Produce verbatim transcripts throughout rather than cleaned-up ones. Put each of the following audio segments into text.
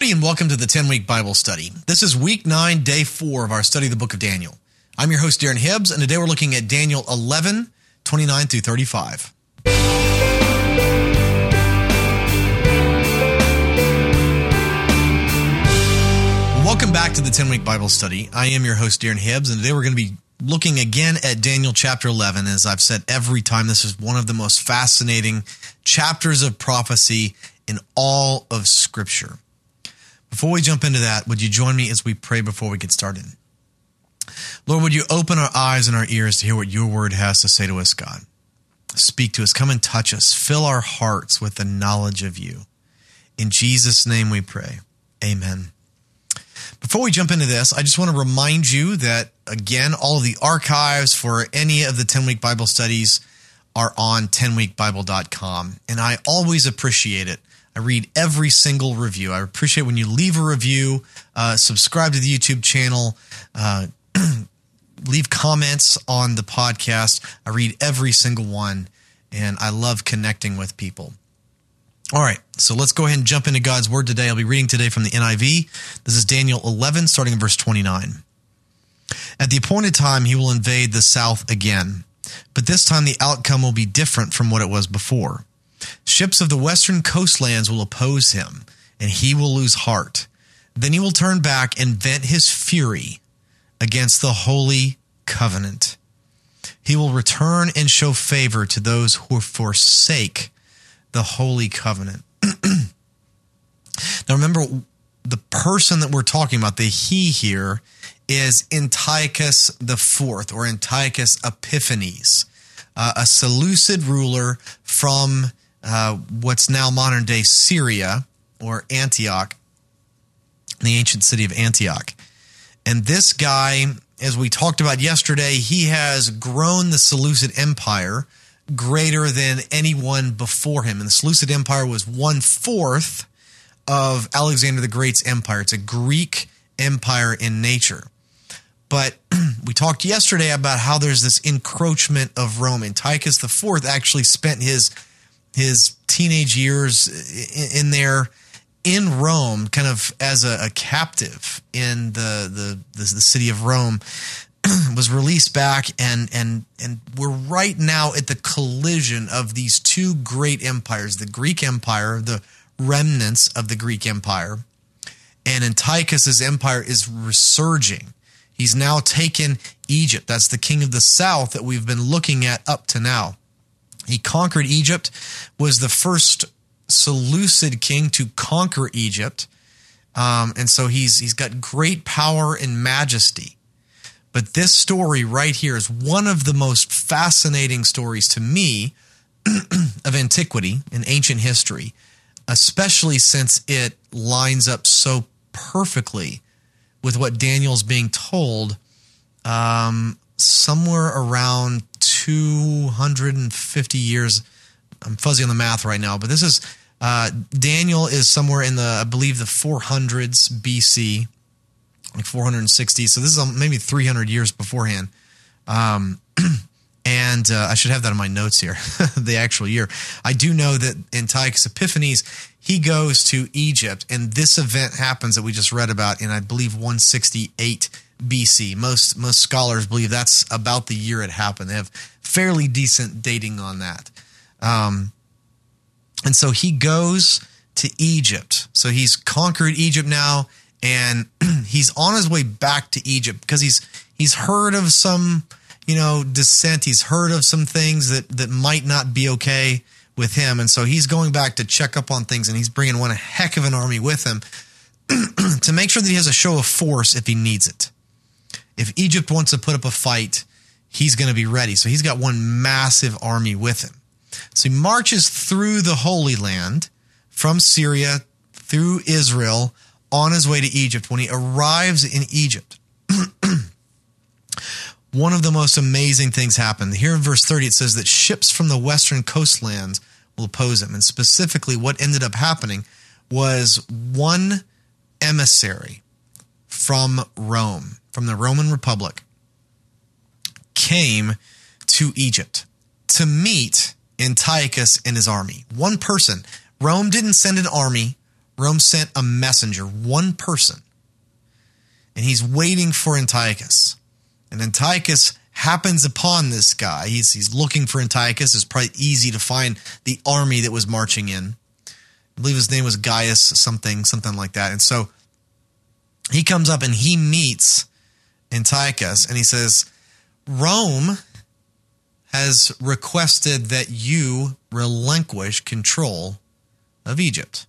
everybody, and welcome to the ten-week Bible study. This is week nine, day four of our study of the book of Daniel. I'm your host, Darren Hibbs, and today we're looking at Daniel eleven, twenty-nine through thirty-five. Welcome back to the ten-week Bible study. I am your host, Darren Hibbs, and today we're going to be looking again at Daniel chapter eleven. As I've said every time, this is one of the most fascinating chapters of prophecy in all of Scripture. Before we jump into that, would you join me as we pray before we get started? Lord, would you open our eyes and our ears to hear what your word has to say to us, God? Speak to us. Come and touch us. Fill our hearts with the knowledge of you. In Jesus' name we pray. Amen. Before we jump into this, I just want to remind you that, again, all of the archives for any of the ten-week Bible studies are on ten week bible dot com, and I always appreciate it. I read every single review. I appreciate when you leave a review, uh, subscribe to the YouTube channel, uh, leave comments on the podcast. I read every single one, and I love connecting with people. All right, so let's go ahead and jump into God's Word today. I'll be reading today from the N I V. This is Daniel eleven, starting in verse twenty-nine. At the appointed time, he will invade the south again, but this time the outcome will be different from what it was before. Ships of the western coastlands will oppose him, and he will lose heart. Then he will turn back and vent his fury against the holy covenant. He will return and show favor to those who forsake the holy covenant. Now remember, the person that we're talking about, the he here, is Antiochus the Fourth, or Antiochus Epiphanes, uh, a Seleucid ruler from uh, what's now modern-day Syria, or Antioch, the ancient city of Antioch. And this guy, as we talked about yesterday, he has grown the Seleucid Empire greater than anyone before him. And the Seleucid Empire was one-fourth of Alexander the Great's empire. It's a Greek empire in nature. But we talked yesterday about how there's this encroachment of Rome. Antiochus the Fourth actually spent his his teenage years in, in there in Rome, kind of as a, a captive in the, the the the city of Rome. Was released back, and and and we're right now at the collision of these two great empires: the Greek Empire, the remnants of the Greek Empire, and Antiochus's empire is resurging. He's now taken Egypt. That's the king of the south that we've been looking at up to now. He conquered Egypt, was the first Seleucid king to conquer Egypt, um, and so he's he's got great power and majesty. But this story right here is one of the most fascinating stories to me of antiquity and ancient history, especially since it lines up so perfectly with what Daniel's being told um, somewhere around two hundred fifty years. I'm fuzzy on the math right now, but this is uh, Daniel is somewhere in the, I believe, the four hundreds B C, like four hundred sixty. So this is maybe three hundred years beforehand. Um, and uh, I should have that in my notes here, the actual year. I do know that Antiochus Epiphanes, he goes to Egypt, and this event happens that we just read about in, I believe, one sixty-eight B C. Most most scholars believe that's about the year it happened. They have fairly decent dating on that. Um, and so he goes to Egypt. So he's conquered Egypt now, and he's on his way back to Egypt because he's he's heard of some, you know, dissent. He's heard of some things that, that might not be okay with him. And so he's going back to check up on things, and he's bringing one a heck of an army with him to make sure that he has a show of force if he needs it. If Egypt wants to put up a fight, he's going to be ready. So he's got one massive army with him. So he marches through the Holy Land from Syria through Israel on his way to Egypt. When he arrives in Egypt, one of the most amazing things happened. Here in verse thirty, it says that ships from the western coastlands will oppose him. And specifically, what ended up happening was one emissary from Rome, from the Roman Republic, came to Egypt to meet Antiochus and his army. One person. Rome didn't send an army. Rome sent a messenger, one person, and he's waiting for Antiochus. And Antiochus happens upon this guy. He's, he's looking for Antiochus. It's probably easy to find the army that was marching in. I believe his name was Gaius something, something like that. And so he comes up and he meets Antiochus, and he says, Rome has requested that you relinquish control of Egypt.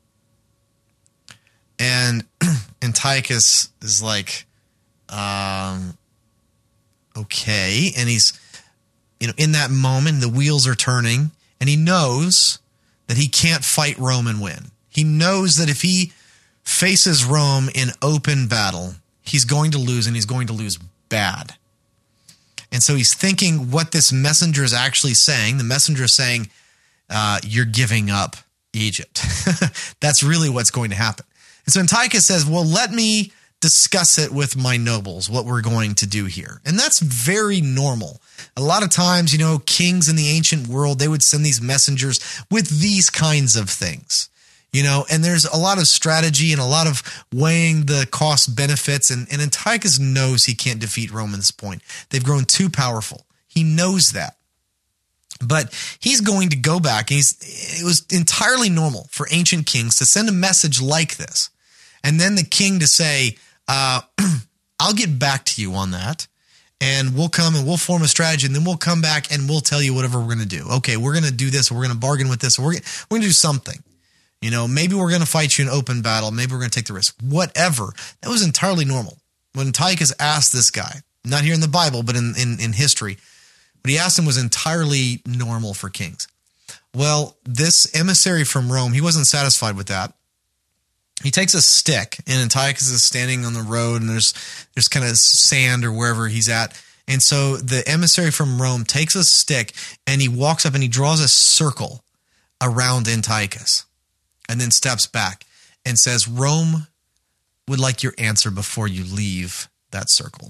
And Antiochus is like, um, okay. And he's, you know, in that moment, the wheels are turning, and he knows that he can't fight Rome and win. He knows that if he faces Rome in open battle, he's going to lose, and he's going to lose bad. And so he's thinking what this messenger is actually saying. The messenger is saying, uh, you're giving up Egypt. That's really what's going to happen. And so Antiochus says, well, let me discuss it with my nobles, what we're going to do here. And that's very normal. A lot of times, you know, kings in the ancient world, they would send these messengers with these kinds of things. You know, and there's a lot of strategy and a lot of weighing the cost benefits. And, and Antiochus knows he can't defeat Rome at this point. They've grown too powerful. He knows that. But he's going to go back. And he's, it was entirely normal for ancient kings to send a message like this. And then the king to say, uh, I'll get back to you on that. And we'll come and we'll form a strategy. And then we'll come back and we'll tell you whatever we're going to do. Okay, we're going to do this. Or we're going to bargain with this. Or we're, we're going to do something. You know, maybe we're going to fight you in open battle. Maybe we're going to take the risk. Whatever. That was entirely normal. When Antiochus asked this guy, not here in the Bible, but in, in, in history, what he asked him was entirely normal for kings. Well, this emissary from Rome, he wasn't satisfied with that. He takes a stick, and Antiochus is standing on the road, and there's there's kind of sand or wherever he's at. And so the emissary from Rome takes a stick, and he walks up and he draws a circle around Antiochus. And then steps back and says, Rome would like your answer before you leave that circle.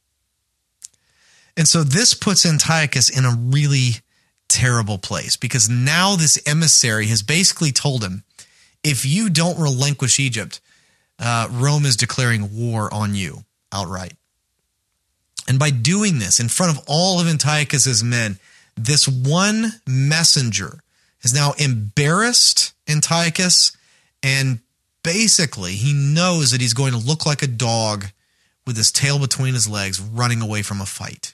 And so this puts Antiochus in a really terrible place, because now this emissary has basically told him, if you don't relinquish Egypt, uh, Rome is declaring war on you outright. And by doing this in front of all of Antiochus's men, this one messenger has now embarrassed Antiochus, and basically he knows that he's going to look like a dog with his tail between his legs running away from a fight.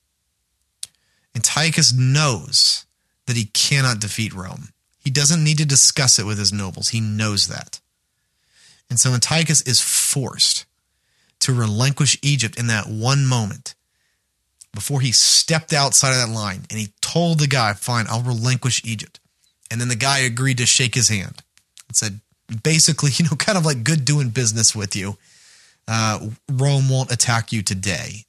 Antiochus knows that he cannot defeat Rome. He doesn't need to discuss it with his nobles. He knows that. And so Antiochus is forced to relinquish Egypt in that one moment before he stepped outside of that line, and he told the guy, fine, I'll relinquish Egypt. And then the guy agreed to shake his hand and said, basically, you know, kind of like good doing business with you. Uh, Rome won't attack you today.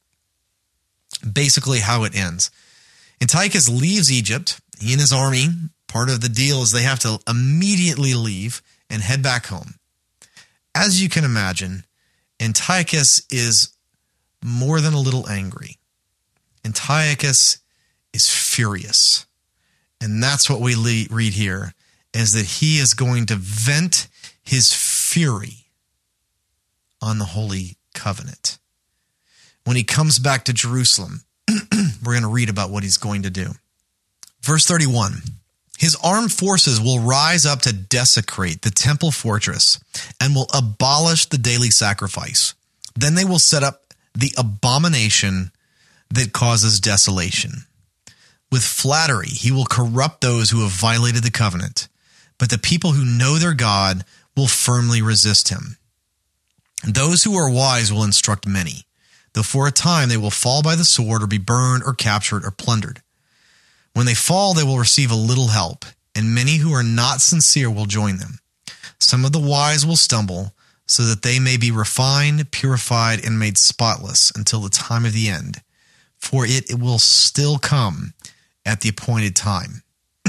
Basically how it ends. Antiochus leaves Egypt. He and his army, part of the deal is they have to immediately leave and head back home. As you can imagine, Antiochus is more than a little angry. Antiochus is furious. And that's what we le- read here, is that he is going to vent his fury on the Holy Covenant. When he comes back to Jerusalem, we're going to read about what he's going to do. Verse thirty-one, his armed forces will rise up to desecrate the temple fortress and will abolish the daily sacrifice. Then they will set up the abomination that causes desolation. With flattery, he will corrupt those who have violated the covenant, but the people who know their God will firmly resist him. Those who are wise will instruct many, though for a time they will fall by the sword or be burned or captured or plundered. When they fall, they will receive a little help, and many who are not sincere will join them. Some of the wise will stumble, so that they may be refined, purified, and made spotless until the time of the end. For it, it will still come at the appointed time.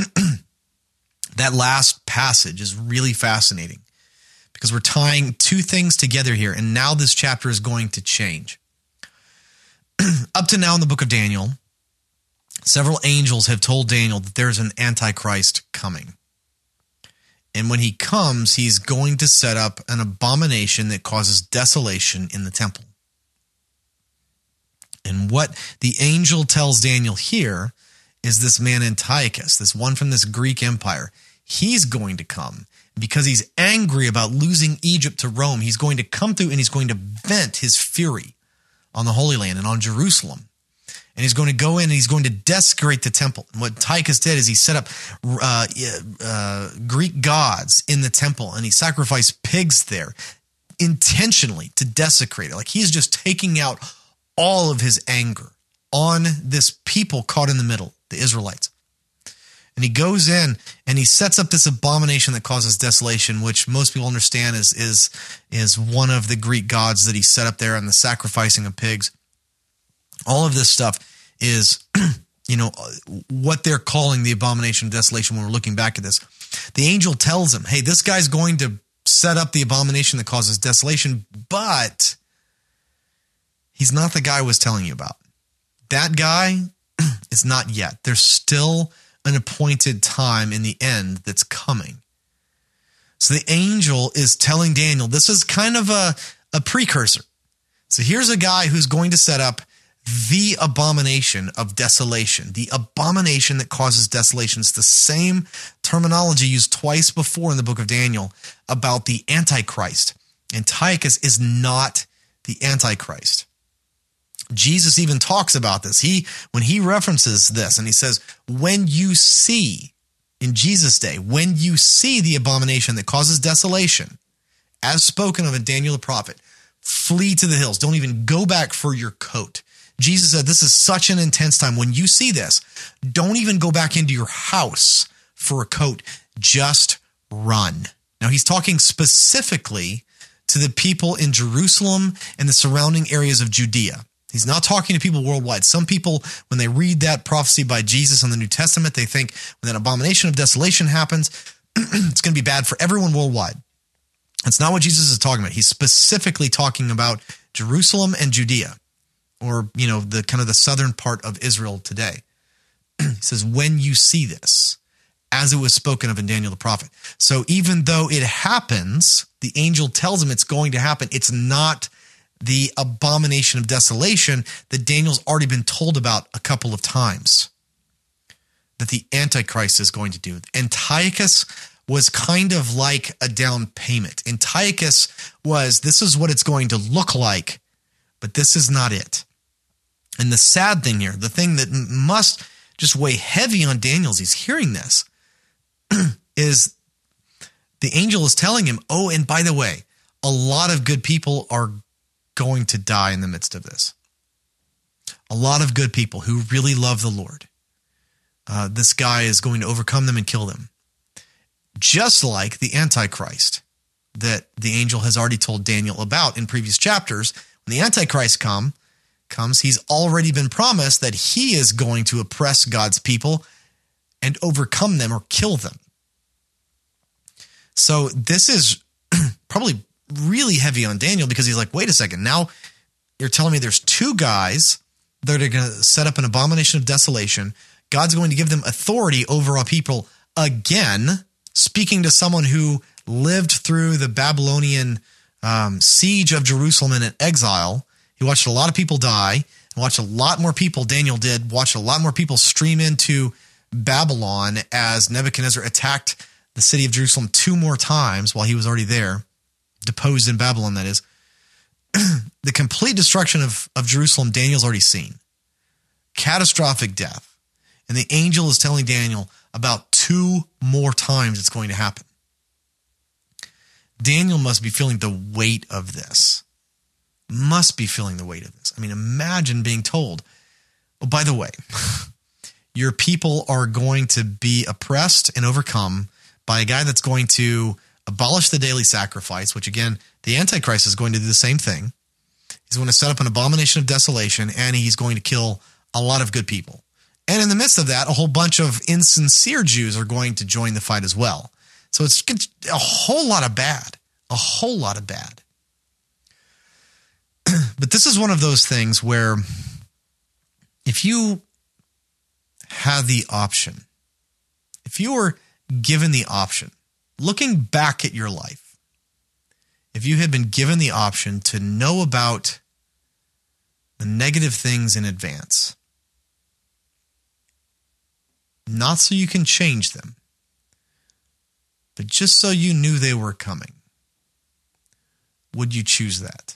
That last passage is really fascinating because we're tying two things together here, and now this chapter is going to change. Up to now in the book of Daniel, several angels have told Daniel that there's an antichrist coming. And when he comes, he's going to set up an abomination that causes desolation in the temple. And what the angel tells Daniel here is this man Antiochus, this one from this Greek empire. He's going to come because he's angry about losing Egypt to Rome. He's going to come through and he's going to vent his fury on the Holy Land and on Jerusalem. And he's going to go in and he's going to desecrate the temple. And what Antiochus did is he set up uh, uh, Greek gods in the temple and he sacrificed pigs there intentionally to desecrate it. Like he's just taking out all of his anger on this people caught in the middle, the Israelites. And he goes in and he sets up this abomination that causes desolation, which most people understand is is is one of the Greek gods that he set up there, and the sacrificing of pigs. All of this stuff is, you know, what they're calling the abomination of desolation when we're looking back at this. The angel tells him, hey, this guy's going to set up the abomination that causes desolation, but he's not the guy I was telling you about. That guy is not yet. There's still an appointed time in the end that's coming. So the angel is telling Daniel, this is kind of a, a precursor. So here's a guy who's going to set up the abomination of desolation, the abomination that causes desolation. It's the same terminology used twice before in the book of Daniel about the Antichrist. Antiochus is not the Antichrist. Jesus even talks about this. He, when he references this and he says, when you see, in Jesus' day, when you see the abomination that causes desolation, as spoken of in Daniel the prophet, flee to the hills. Don't even go back for your coat. Jesus said, this is such an intense time. When you see this, don't even go back into your house for a coat. Just run. Now, he's talking specifically to the people in Jerusalem and the surrounding areas of Judea. He's not talking to people worldwide. Some people, when they read that prophecy by Jesus in the New Testament, they think when that abomination of desolation happens, it's going to be bad for everyone worldwide. That's not what Jesus is talking about. He's specifically talking about Jerusalem and Judea, or, you know, the kind of the southern part of Israel today. He says, when you see this, as it was spoken of in Daniel the prophet. So even though it happens, the angel tells him it's going to happen. It's not the abomination of desolation that Daniel's already been told about a couple of times that the Antichrist is going to do. Antiochus was kind of like a down payment. Antiochus was, this is what it's going to look like, but this is not it. And the sad thing here, the thing that must just weigh heavy on Daniel as he's hearing this, is the angel is telling him, oh, and by the way, a lot of good people are going to die in the midst of this. A lot of good people who really love the Lord. Uh, this guy is going to overcome them and kill them. Just like the Antichrist that the angel has already told Daniel about in previous chapters. When the Antichrist come, comes, he's already been promised that he is going to oppress God's people and overcome them or kill them. So this is probably really heavy on Daniel because he's like, wait a second, now you're telling me there's two guys that are going to set up an abomination of desolation. God's going to give them authority over our people again, speaking to someone who lived through the Babylonian um, siege of Jerusalem and in exile. He watched a lot of people die and watched a lot more people, Daniel did, watched a lot more people stream into Babylon as Nebuchadnezzar attacked the city of Jerusalem two more times while he was already there. Deposed in Babylon, that is. The complete destruction of, of Jerusalem, Daniel's already seen. Catastrophic death. And the angel is telling Daniel about two more times it's going to happen. Daniel must be feeling the weight of this. Must be feeling the weight of this. I mean, imagine being told, oh, by the way, your people are going to be oppressed and overcome by a guy that's going to abolish the daily sacrifice, which again, the Antichrist is going to do the same thing. He's going to set up an abomination of desolation, and he's going to kill a lot of good people. And in the midst of that, a whole bunch of insincere Jews are going to join the fight as well. So it's a whole lot of bad, a whole lot of bad. But this is one of those things where if you had the option, if you were given the option looking back at your life, if you had been given the option to know about the negative things in advance, not so you can change them, but just so you knew they were coming, would you choose that?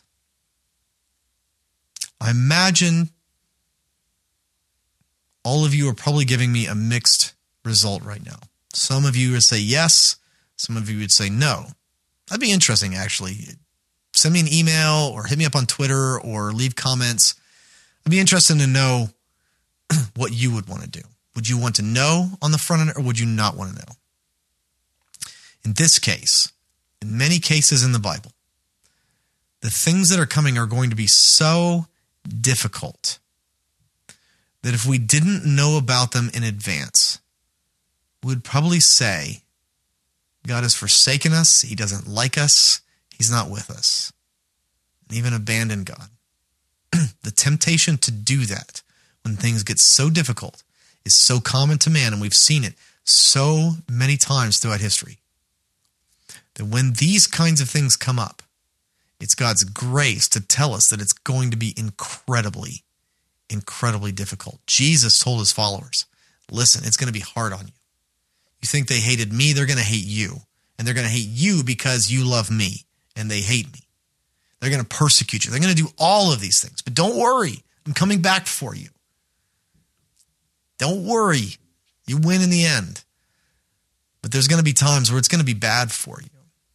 I imagine all of you are probably giving me a mixed result right now. Some of you would say yes. Some of you would say no. That'd be interesting, actually. Send me an email or hit me up on Twitter or leave comments. I'd be interested to know what you would want to do. Would you want to know on the front end or would you not want to know? In this case, in many cases in the Bible, the things that are coming are going to be so difficult that if we didn't know about them in advance, we'd probably say, God has forsaken us, he doesn't like us, he's not with us, and even abandon God. The temptation to do that when things get so difficult is so common to man, and we've seen it so many times throughout history, that when these kinds of things come up, it's God's grace to tell us that it's going to be incredibly, incredibly difficult. Jesus told his followers, listen, it's going to be hard on you. You think they hated me, they're going to hate you. And they're going to hate you because you love me and they hate me. They're going to persecute you. They're going to do all of these things. But don't worry, I'm coming back for you. Don't worry, you win in the end. But there's going to be times where it's going to be bad for you.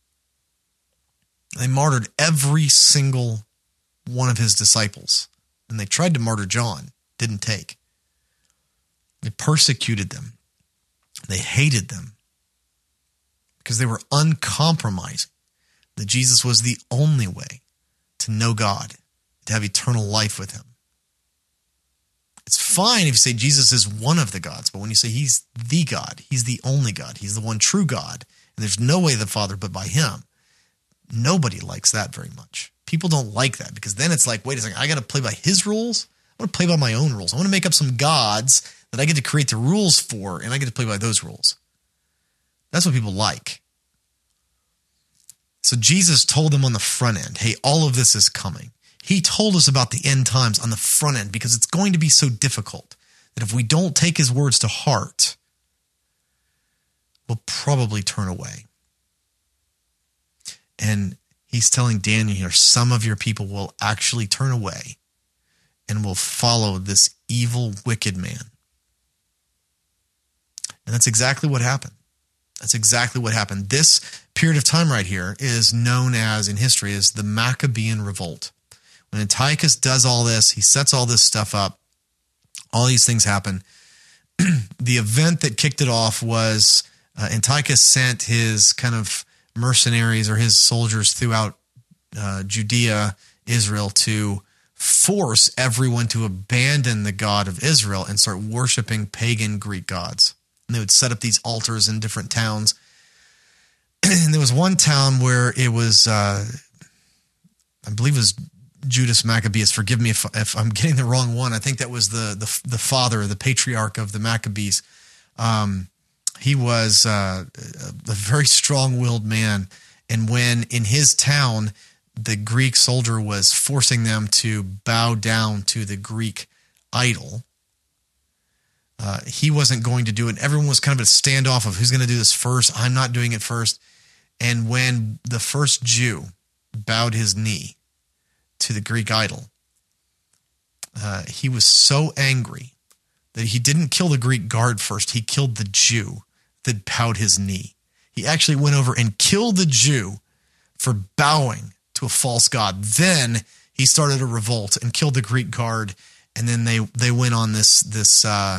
They martyred every single one of his disciples. And they tried to martyr John. Didn't take. They persecuted them. They hated them. Because they were uncompromising. That Jesus was the only way to know God. To have eternal life with him. It's fine if you say Jesus is one of the gods. But when you say he's the God. He's the only God. He's the one true God. And there's no way the Father but by him. Nobody likes that very much. People don't like that because then it's like, wait a second, I got to play by his rules? I want to play by my own rules. I want to make up some gods that I get to create the rules for, and I get to play by those rules. That's what people like. So Jesus told them on the front end, hey, all of this is coming. He told us about the end times on the front end because it's going to be so difficult that if we don't take his words to heart, we'll probably turn away. And he's telling Daniel here, some of your people will actually turn away and will follow this evil, wicked man. And that's exactly what happened. That's exactly what happened. This period of time right here is known as, in history, as the Maccabean Revolt. When Antiochus does all this, he sets all this stuff up, all these things happen. The event that kicked it off was uh, Antiochus sent his kind of mercenaries or his soldiers throughout uh, Judea, Israel, to force everyone to abandon the God of Israel and start worshiping pagan Greek gods. And they would set up these altars in different towns. And there was one town where it was, uh, I believe it was Judas Maccabeus. Forgive me if, if I'm getting the wrong one. I think that was the the, the father, the patriarch of the Maccabees. Um, he was uh, a very strong-willed man. And when in his town, the Greek soldier was forcing them to bow down to the Greek idol, uh, he wasn't going to do it. Everyone was kind of a standoff of who's going to do this first. I'm not doing it first. And when the first Jew bowed his knee to the Greek idol, uh, he was so angry that he didn't kill the Greek guard first. He killed the Jew that bowed his knee. He actually went over and killed the Jew for bowing to a false god. Then he started a revolt and killed the Greek guard. And then they, they went on this, this uh,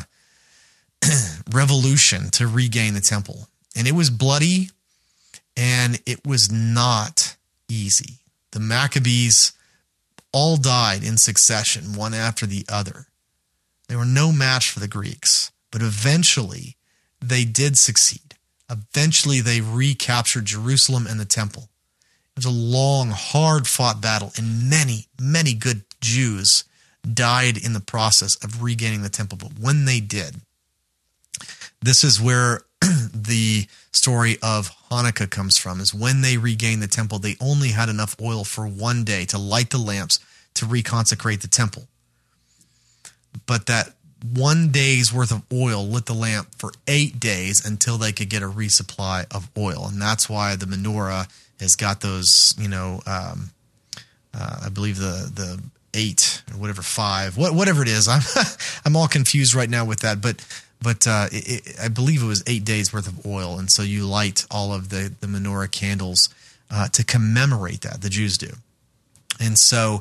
revolution to regain the temple. And it was bloody and it was not easy. The Maccabees all died in succession, one after the other. They were no match for the Greeks, but eventually they did succeed. Eventually they recaptured Jerusalem and the temple. It was a long, hard-fought battle, and many, many good Jews died in the process of regaining the temple. But when they did, this is where the story of Hanukkah comes from, is when they regained the temple, they only had enough oil for one day to light the lamps to reconsecrate the temple. But that one day's worth of oil lit the lamp for eight days until they could get a resupply of oil. And that's why the menorah has got those, you know, um, uh, I believe the the eight or whatever, five, what, whatever it is. I'm I'm all confused right now with that. But but uh, it, it, I believe it was eight days worth of oil. And so you light all of the, the menorah candles uh, to commemorate that. The Jews do. And so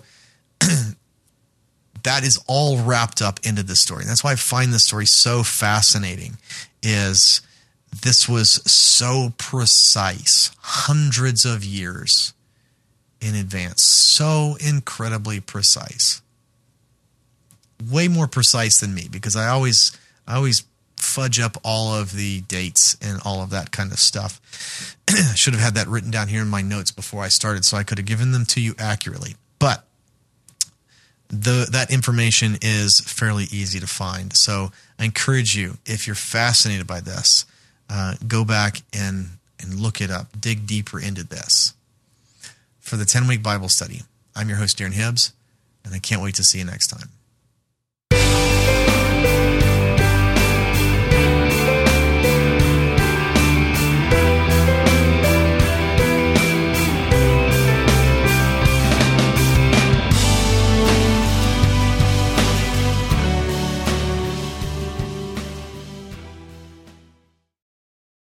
that is all wrapped up into this story. And that's why I find this story so fascinating, is this was so precise, hundreds of years in advance, so incredibly precise. Way more precise than me, because I always I always fudge up all of the dates and all of that kind of stuff. I should have had that written down here in my notes before I started so I could have given them to you accurately. But the that information is fairly easy to find. So I encourage you, if you're fascinated by this, uh, go back and, and look it up. Dig deeper into this. For the ten-week Bible study, I'm your host, Darren Hibbs, and I can't wait to see you next time.